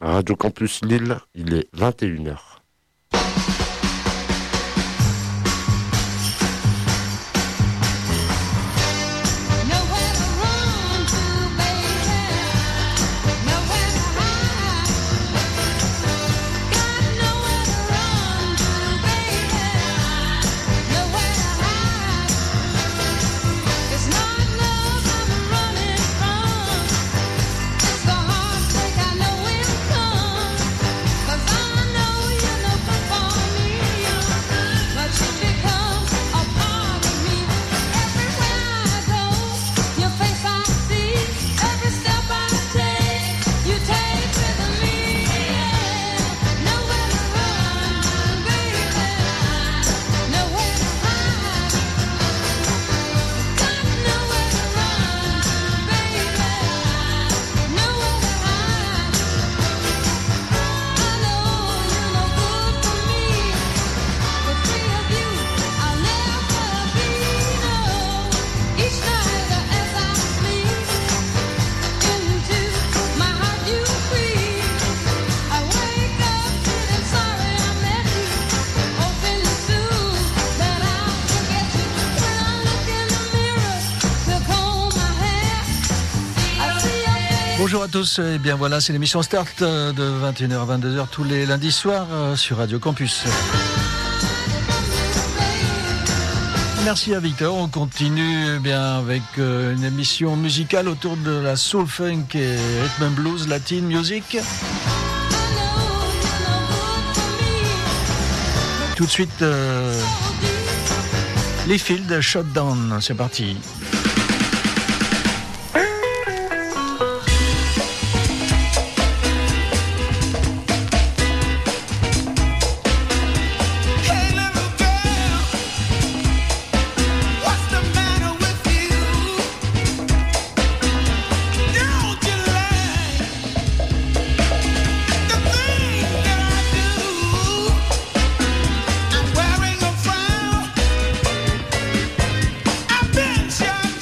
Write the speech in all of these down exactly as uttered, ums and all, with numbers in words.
Radio Campus Lille, il est vingt et une heures. Bonjour à tous, et bien voilà, c'est l'émission Start de vingt et une heures à vingt-deux heures tous les lundis soirs sur Radio Campus. Merci à Victor, on continue eh bien avec une émission musicale autour de la soul funk et rhythm and blues, latin music. Tout de suite, euh, les Fields Shutdown, c'est parti. Shut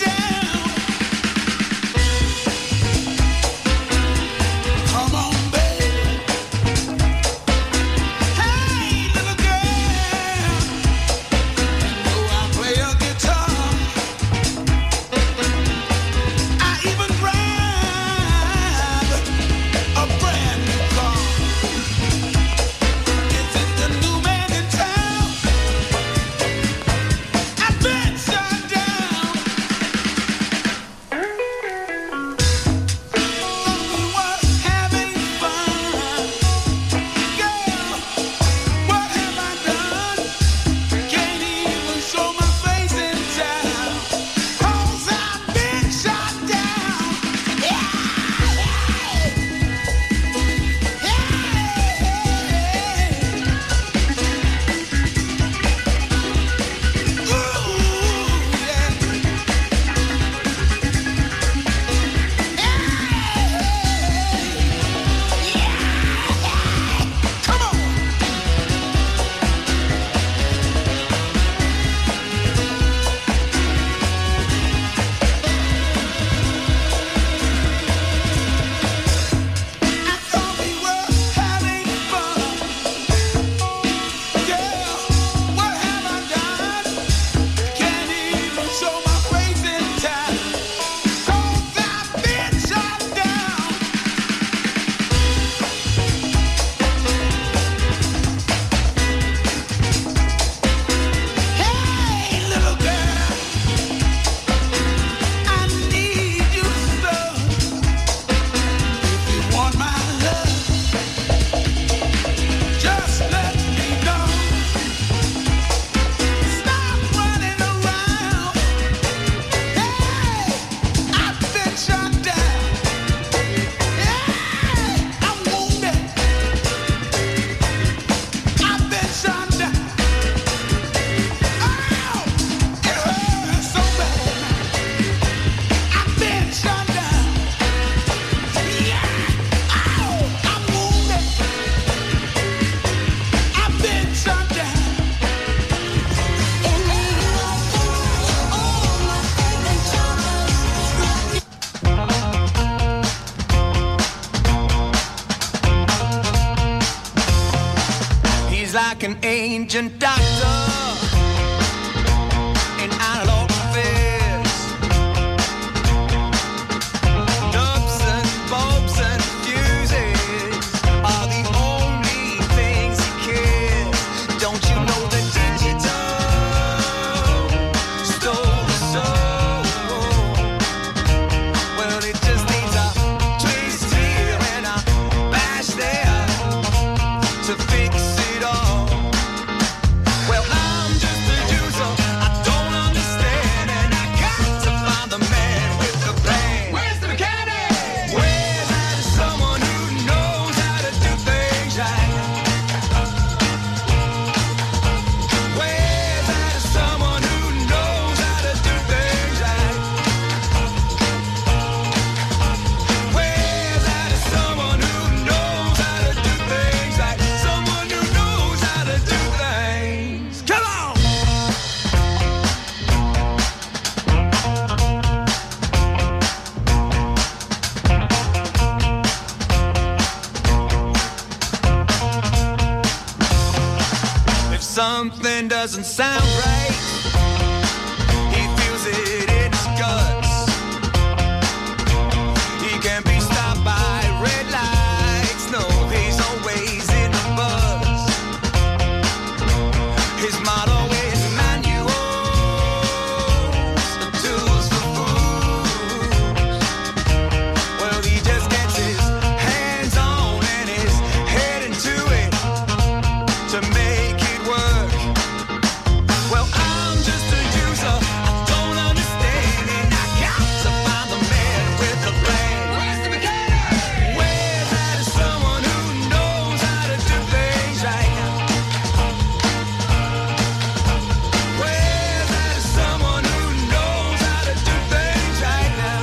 like an ancient doctor in analog affairs. Nubs and bulbs and fuses are the only things he cares. Don't you know that digital stole the soul? Well, it just needs a twist here and a bash there to fix it all. Well, I'm just a user, I don't understand, and I got to find the man with the plan. Where's the mechanic? Where's that someone who knows how to do things right? Where's that someone who knows how to do things right? Where's that someone who knows how to do things right? Someone who knows how to do things. Come on! If something doesn't sound right, he feels it in his guts. He can be stopped by red lights. No, he's always in the buzz. His motto is manuals, the tools for fools. Well, he just gets his hands on and his head into it to make it work. Well, I'm just a user, I don't understand, and I got to find the man with the plan. Where's the mechanic? Where's that someone who knows how to do things right? Where's that someone who knows how to do things right now?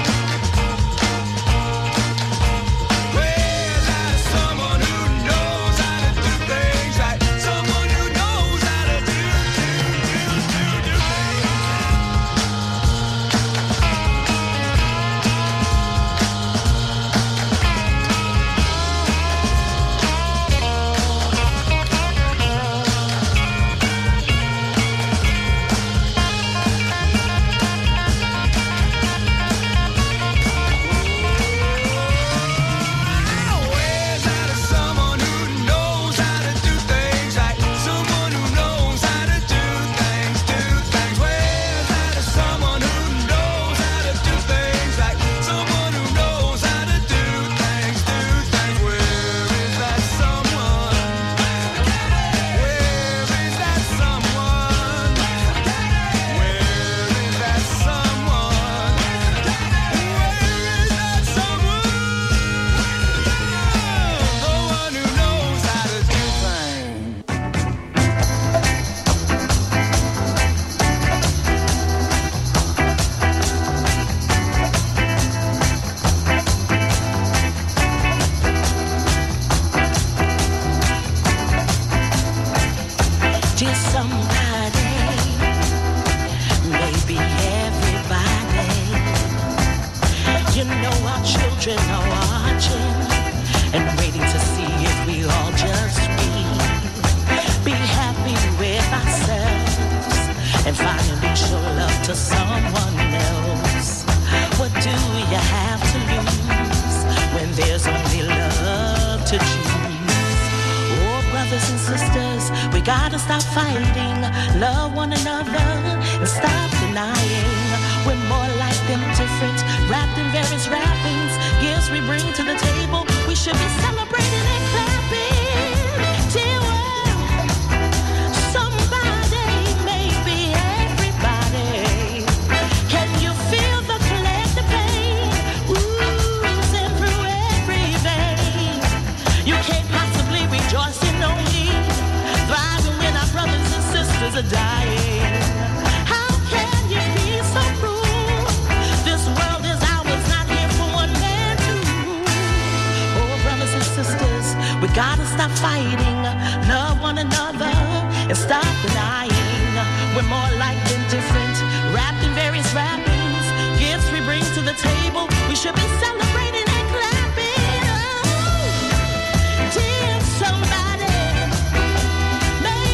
Where's that someone who knows how to do things right? Someone who knows how to do, do, do, do, do things. Where's that someone who knows how to do things right? Someone who knows how to do things, do things. Where's that someone who knows how to do things right? Someone who knows how to do things, do things. Where is that someone? Where is that someone? Where is that someone? Where is that someone? The one who knows how to do things. Dear somebody, maybe everybody, you know our children are watching and waiting to see if we all just be, be happy with ourselves and finally show love to someone else. What do you have to lose when there's only love to choose? Oh, brothers and sisters, we gotta stop fighting, love one another, and stop denying. We're more like them different, wrapped in various wrappings, gifts we bring to the table. We should be celebrating and clapping. Dear world, somebody, maybe everybody. Can you feel the collective pain oozing through every vein? You can't possibly rejoice in no need, thriving when our brothers and sisters are dying. How can you be so cruel? This world is ours, not here for one man to rule. Oh, brothers and sisters, we gotta stop fighting, love one another, and stop denying. We're more like than different, wrapped in various wrappings, gifts we bring to the table. We should be celebrating and clapping. Oh, dear somebody, maybe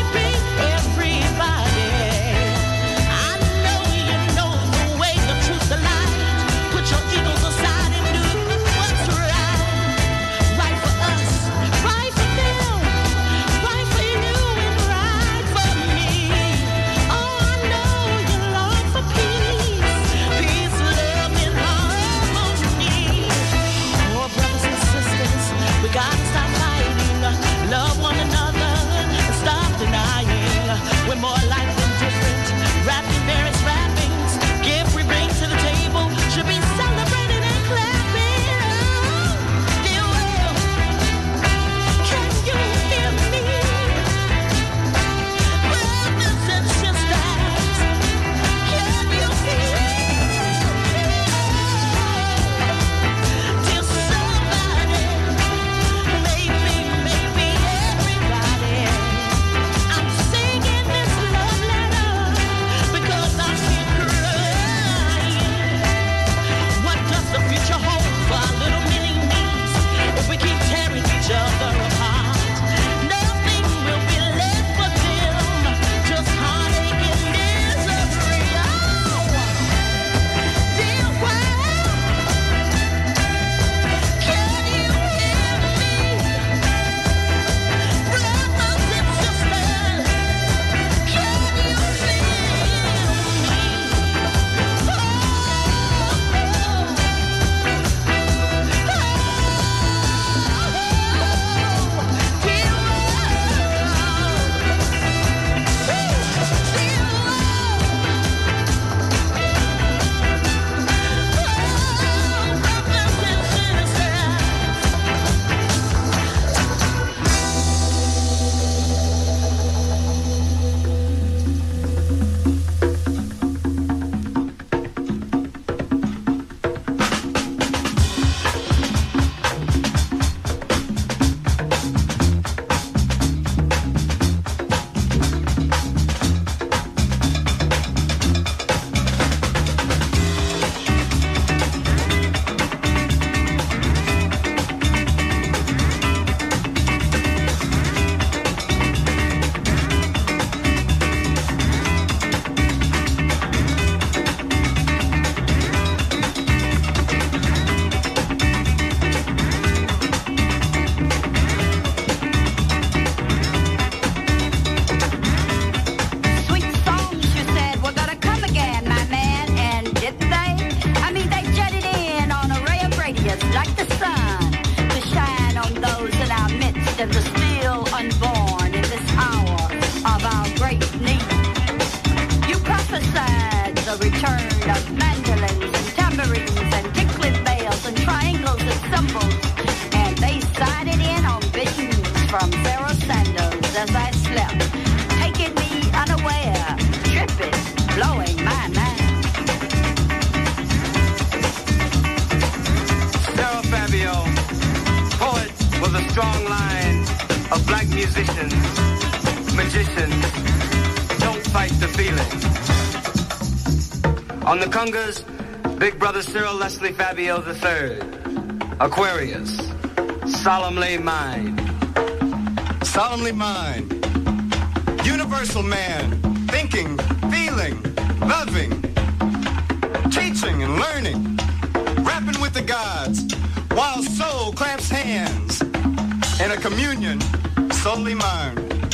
was a strong line of black musicians, magicians, don't fight the feeling. On the congas, Big Brother Cyril Leslie Fabio the third, Aquarius, solemnly mine. Solemnly mine. Universal man, thinking, feeling, loving, teaching and learning, rapping with the gods, while soul clamps hands in a communion solely mine.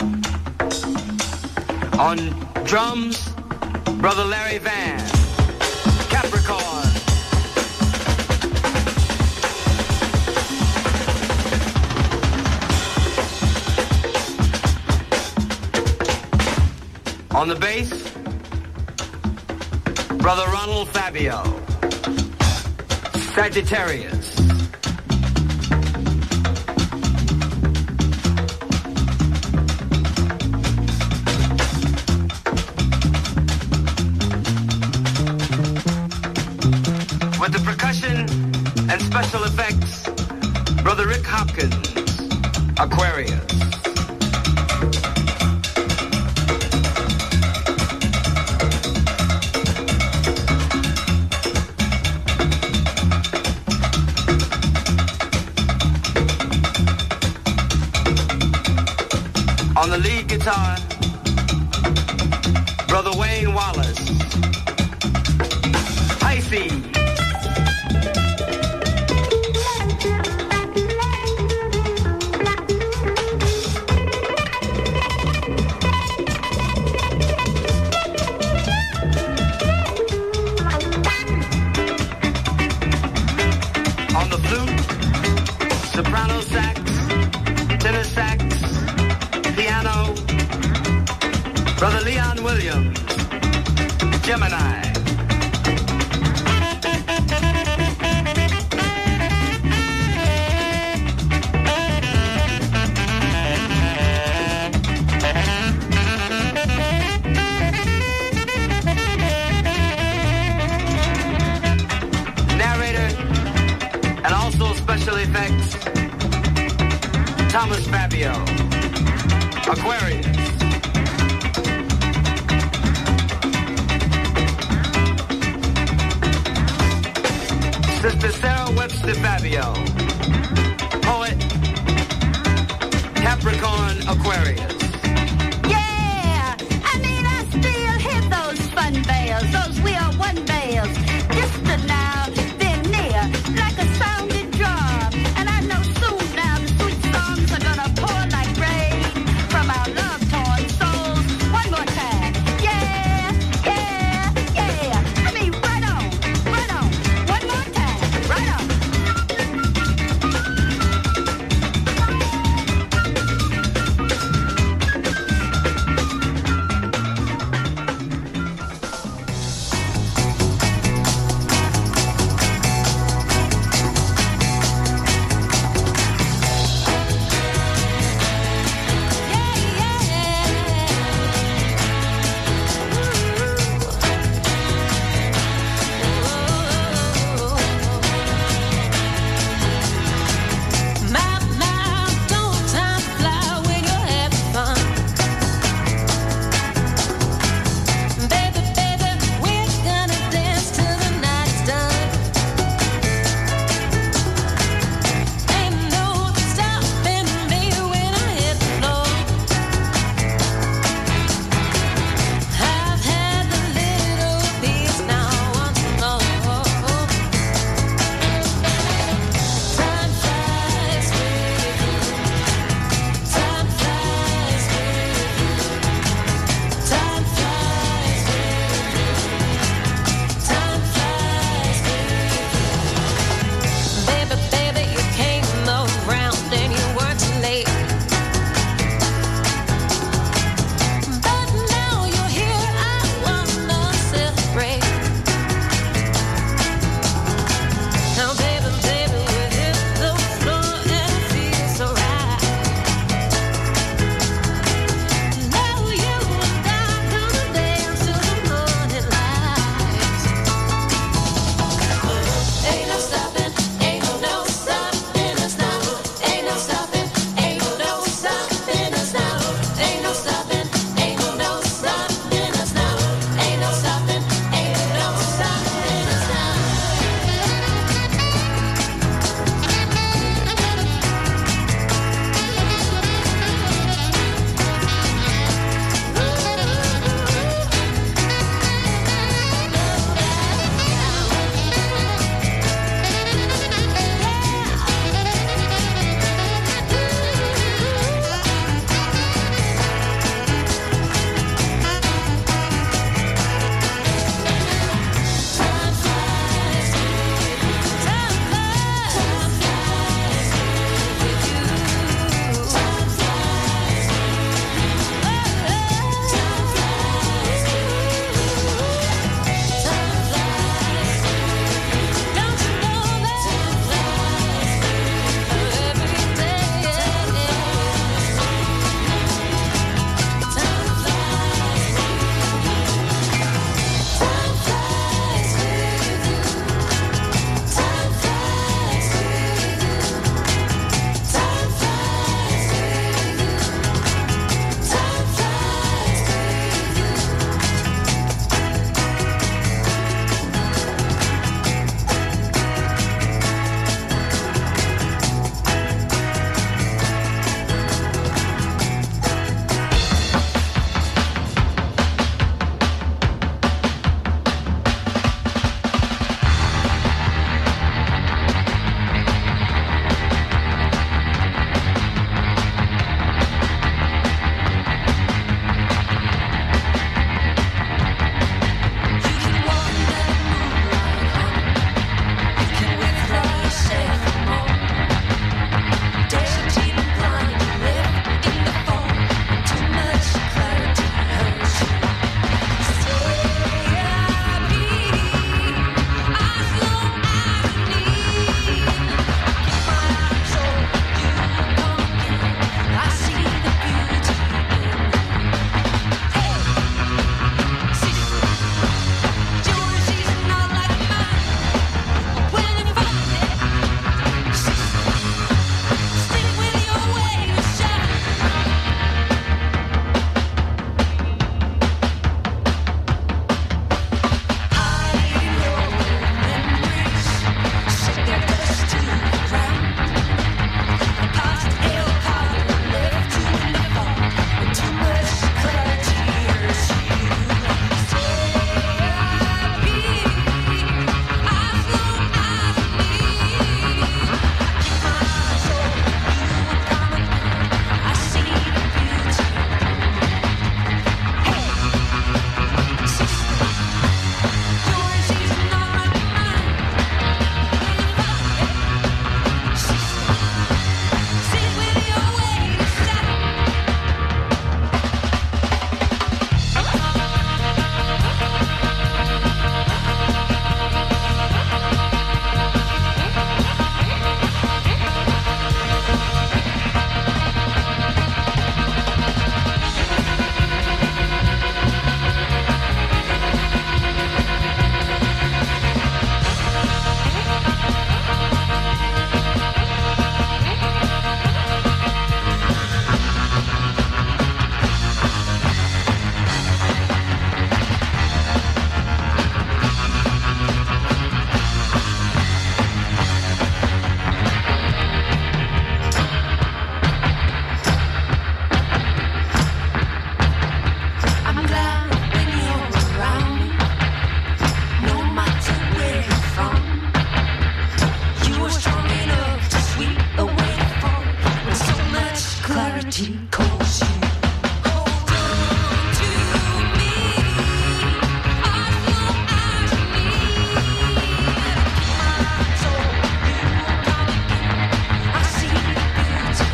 On drums, Brother Larry Van, Capricorn. On the bass, Brother Ronald Fabio, Sagittarius. With the percussion and special effects, Brother Rick Hopkins, Aquarius. On the lead guitar, Brother Wayne Wallace, Pisces. On the flute, soprano sax, tenor sax, piano, Brother Leon Williams, Gemini. Narrator and also special effects, Thomas Fabio, Aquarius. Sister Sarah Webster Fabio, poet, Capricorn, Aquarius. Yeah, I mean, I still hit those fun bells, those we are one bells. Distant now, then near, like a sounding drum. And I know soon now the sweet songs are gonna pour like rain from our love-torn souls. One more time. Yeah, yeah, yeah. I mean, right on, right on. One more time, right on. beauty calls you. Hold on to me, as long as you need. I told you coming, I see the beauty.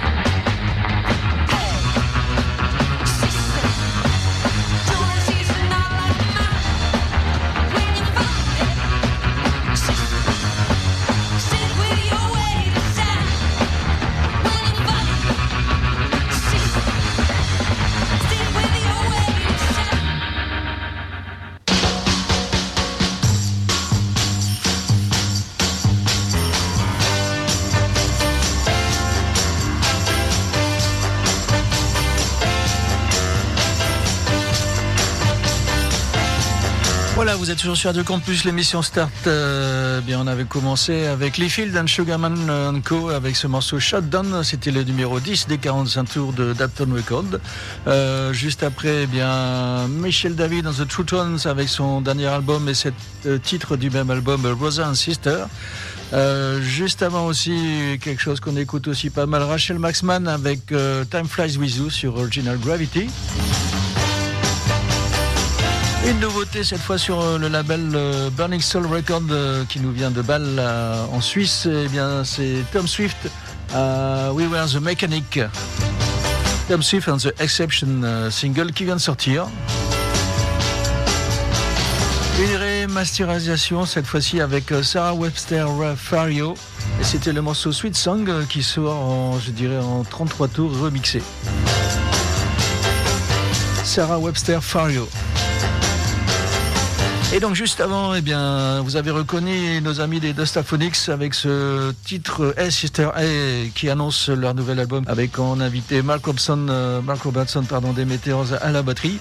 Hey, sister, Josie's not like mine. When you find it, sister, sit with your weight aside. When you find it, sister, sit with your weight aside. Voilà, vous êtes toujours sur Radio Campus, l'émission Start. Euh, bien, on avait commencé avec Lee Field and Sugarman and Co. avec ce morceau Shutdown. C'était le numéro dix des quarante-cinq tours de Dapton Records. Euh, juste après, eh bien, Michel David dans The True Tones avec son dernier album et cet euh, titre du même album, Rosa and Sister. Euh, juste avant aussi, quelque chose qu'on écoute aussi pas mal, Rachel Maxman avec euh, Time Flies With You sur Original Gravity. Une nouveauté cette fois sur le label euh, Burning Soul Record euh, qui nous vient de Bâle euh, en Suisse. Eh bien, c'est Tom Swift, euh, We Were the Mechanic. Tom Swift and the Exception euh, single qui vient de sortir. Une remasterisation cette fois-ci avec euh, Sarah Webster Fario. Et c'était le morceau Sweet Song euh, qui sort en, je dirais, en trente-trois tours remixé. Sarah Webster Fario. Et donc juste avant, eh bien, vous avez reconnu nos amis des Dustaphonics avec ce titre Hey Sister Hey qui annonce leur nouvel album avec en invité Mark Robson, euh, Mark Robertson pardon, des Meteors à la batterie.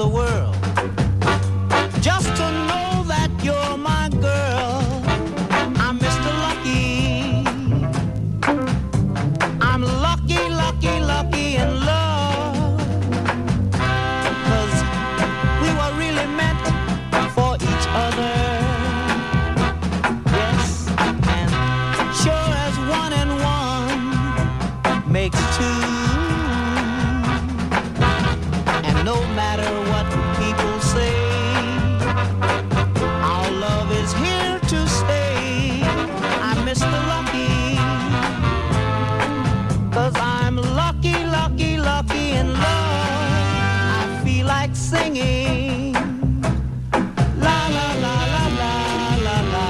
the world just to know that you're my girl. I'm Mister Lucky. I'm lucky, lucky, lucky in love. 'Cause we were really meant for each other. Yes, and sure as one and one makes two. And no matter what people say, our love is here to stay. I'm Mister Lucky, 'cause I'm lucky, lucky, lucky in love. I feel like singing. La la la la la la la.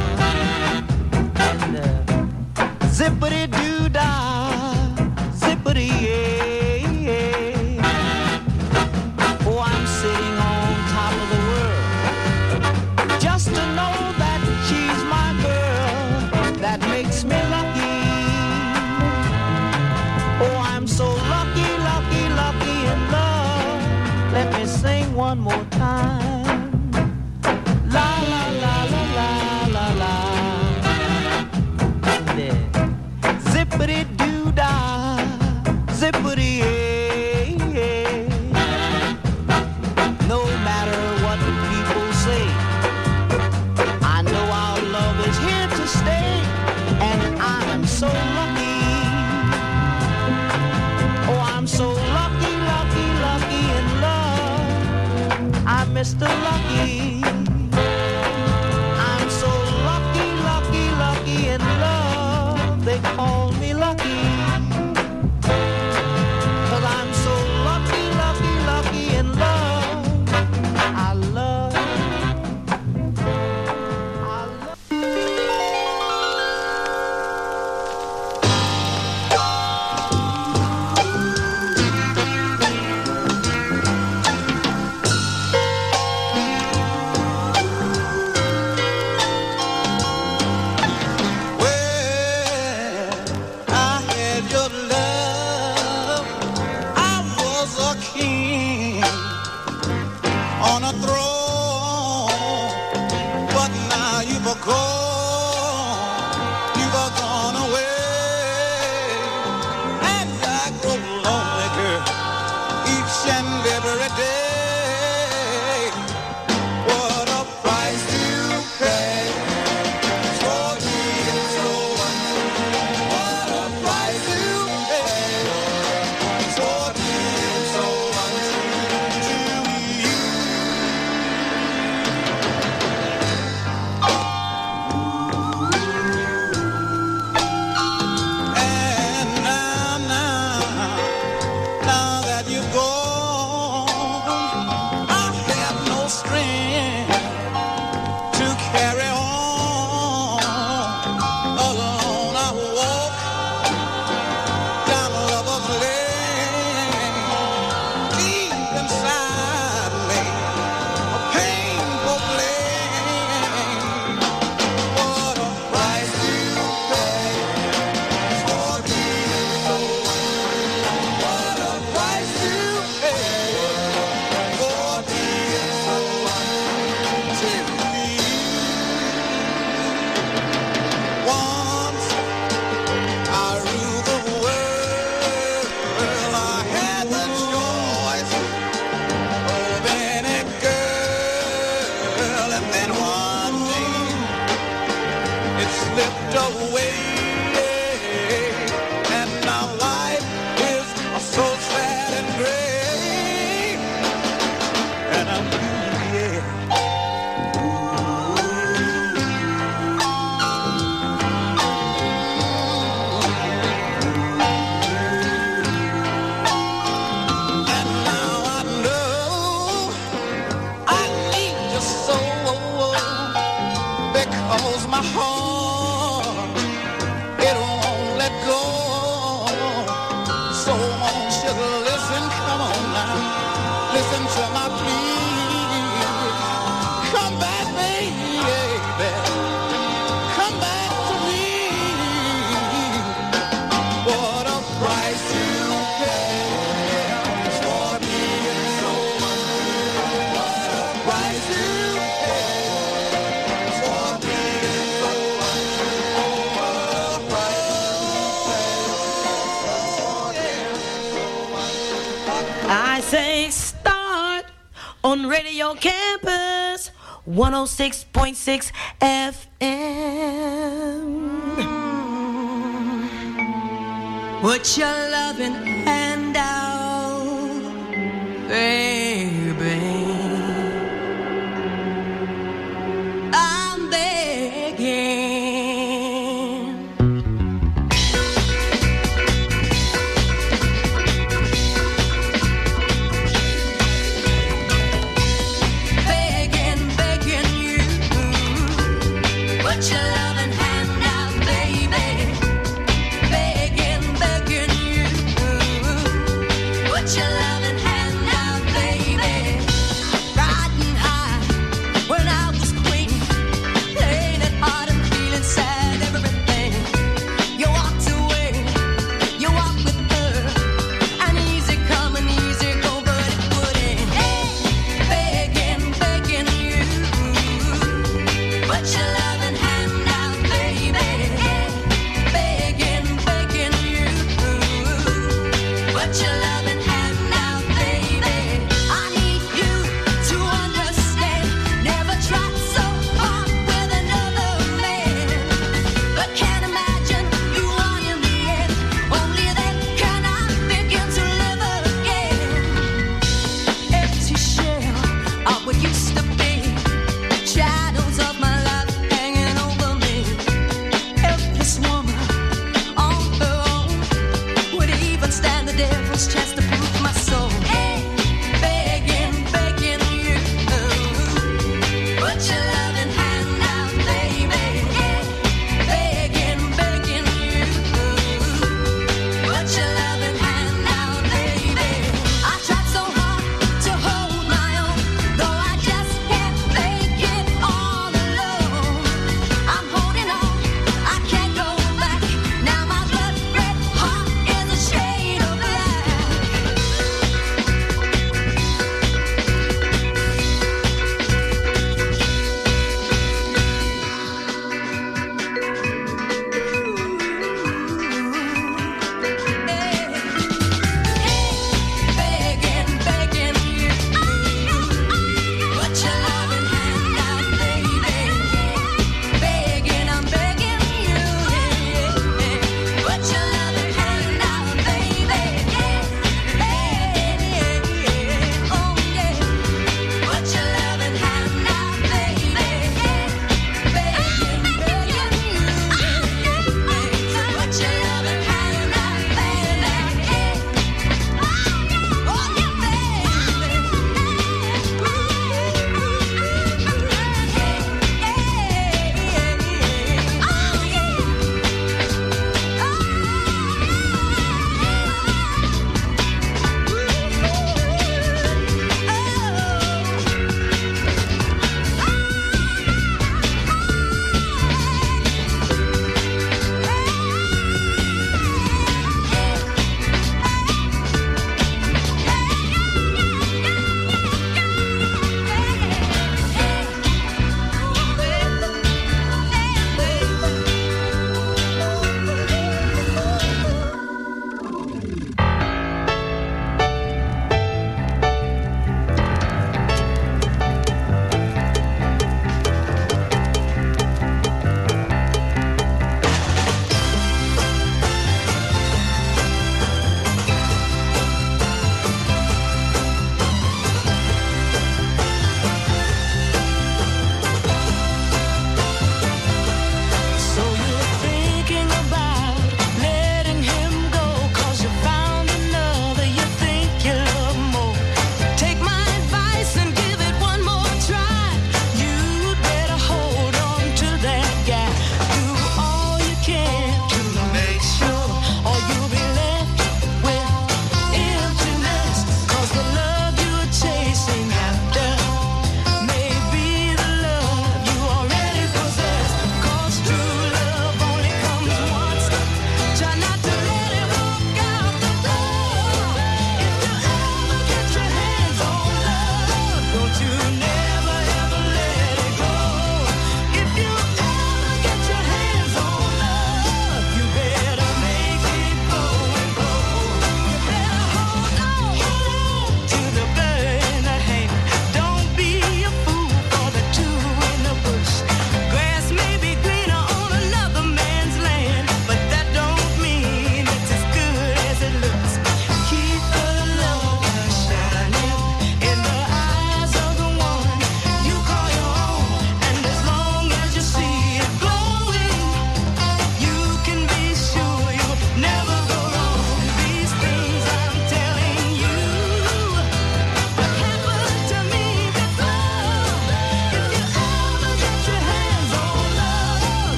And uh, zippity doo dah, zippity yeah, yeah. Oh, I'm sitting on top of the world just to know that she's my girl. That makes me lucky. Oh, I'm so lucky, lucky, lucky in love. Let me sing one more time. La la la la la la la. Yeah. Zippity doo dah, zippity yeah, yeah. No matter what the people say, I know our love is here to stay, and I'm so lucky. Oh, I'm so lucky, lucky, lucky in love. I'm Mister Lucky. I'm so lucky, lucky, lucky in love. They call me lucky. 'Cause I'm so lucky, lucky, lucky in love. I love, I love. Well, I on Radio Campus one oh six point six F M. Put your loving hand out, baby. I'm begging. Begging, begging you. Put your loving hand out, baby. Begging, begging you.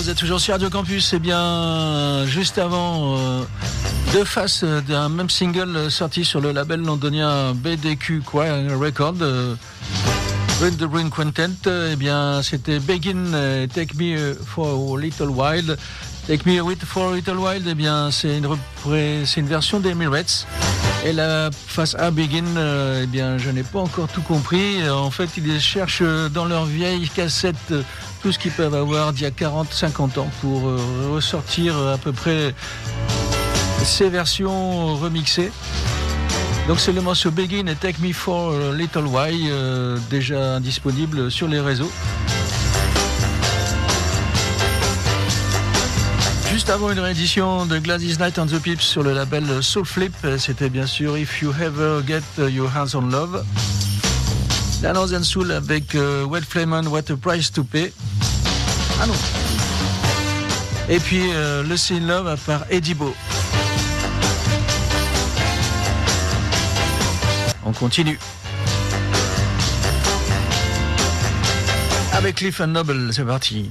vous êtes toujours sur Radio Campus. Eh bien, juste avant, euh, deux faces d'un même single sorti sur le label londonien B D Q Choir Record, euh, Red the Green Quintet. Eh bien, c'était Begin, euh, Take Me for a Little While. Take Me for a Little While, eh bien, c'est une, repré- c'est une version des Emirates. Et la face A, Begin, euh, eh bien, je n'ai pas encore tout compris. En fait, ils cherchent dans leurs vieilles cassettes euh, tout ce qu'ils peuvent avoir d'il y a quarante, cinquante ans pour euh, ressortir à peu près ces versions remixées. Donc c'est le morceau Begin et Take Me for a Little While, euh, déjà disponible sur les réseaux. Juste avant une réédition de Gladys Knight and the Pips sur le label Soul Flip, c'était bien sûr If You Ever Get Your Hands on Love. La Northern Soul avec euh, Wet Flamin', What a Price to Pay. Ah non. Et puis euh, le Sin Love par Eddie Bo. On continue. Avec Cliff and Noble, c'est parti.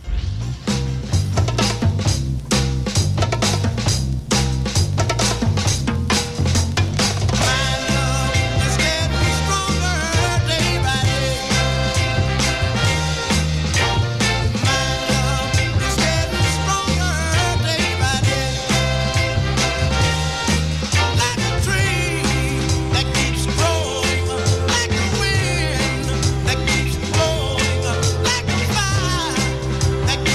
That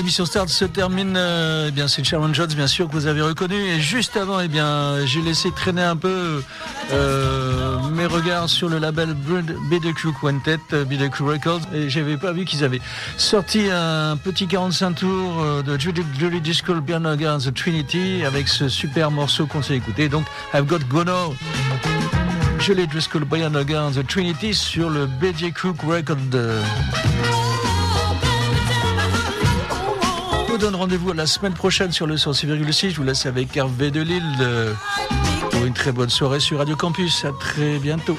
l'émission Start se termine. Euh, eh bien, c'est Sharon Jones, bien sûr, que vous avez reconnu. Et juste avant, eh bien, j'ai laissé traîner un peu euh, mes regards sur le label B D Q Quintet, B D Q Records, et j'avais pas vu qu'ils avaient sorti un petit quarante-cinq tours de Judy, Judy Driscoll, Björn Hagar, The Trinity, avec ce super morceau qu'on s'est écouté. Donc, I've Got Gono, Judy Driscoll, Björn Hagar, The Trinity sur le B D Q Records. Je vous donne rendez-vous la semaine prochaine sur le cent six virgule six. Je vous laisse avec Hervé de Lille euh, pour une très bonne soirée sur Radio Campus. À très bientôt.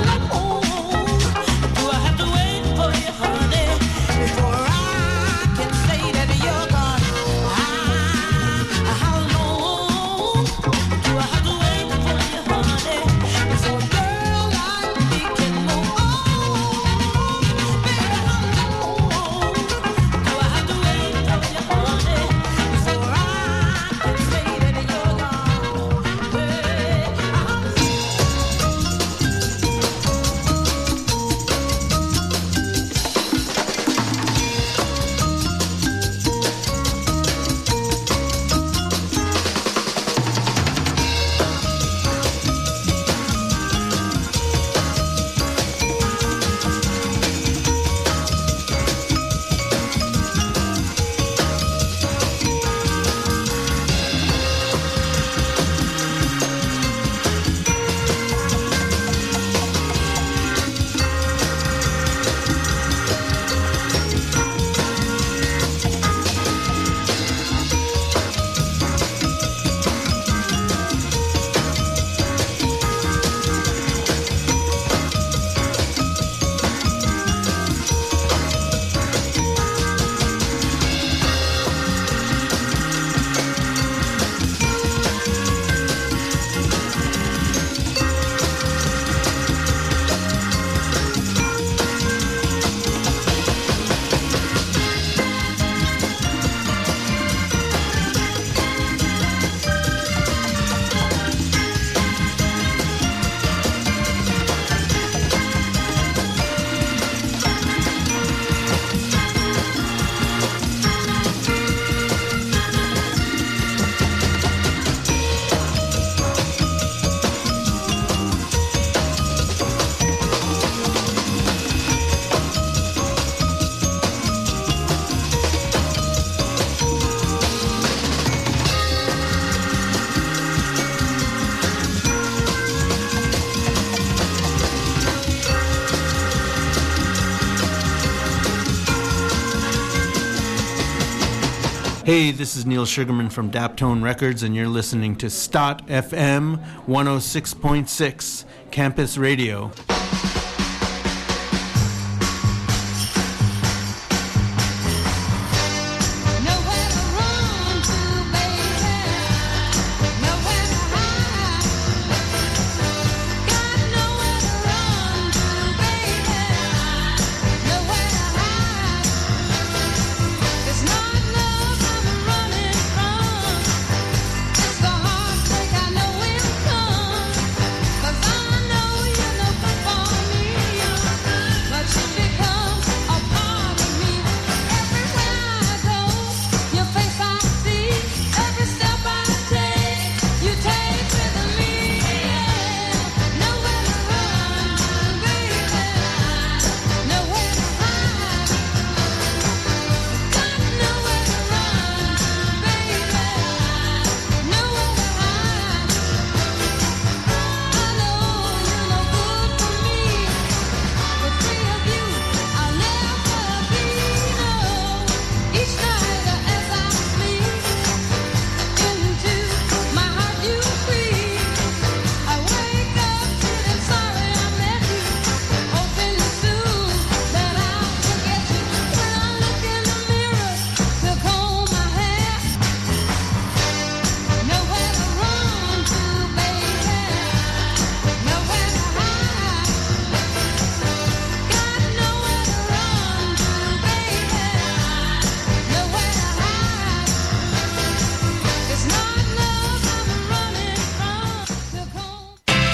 Hey, this is Neil Sugarman from Daptone Records, and you're listening to Stot F M one oh six point six Campus Radio.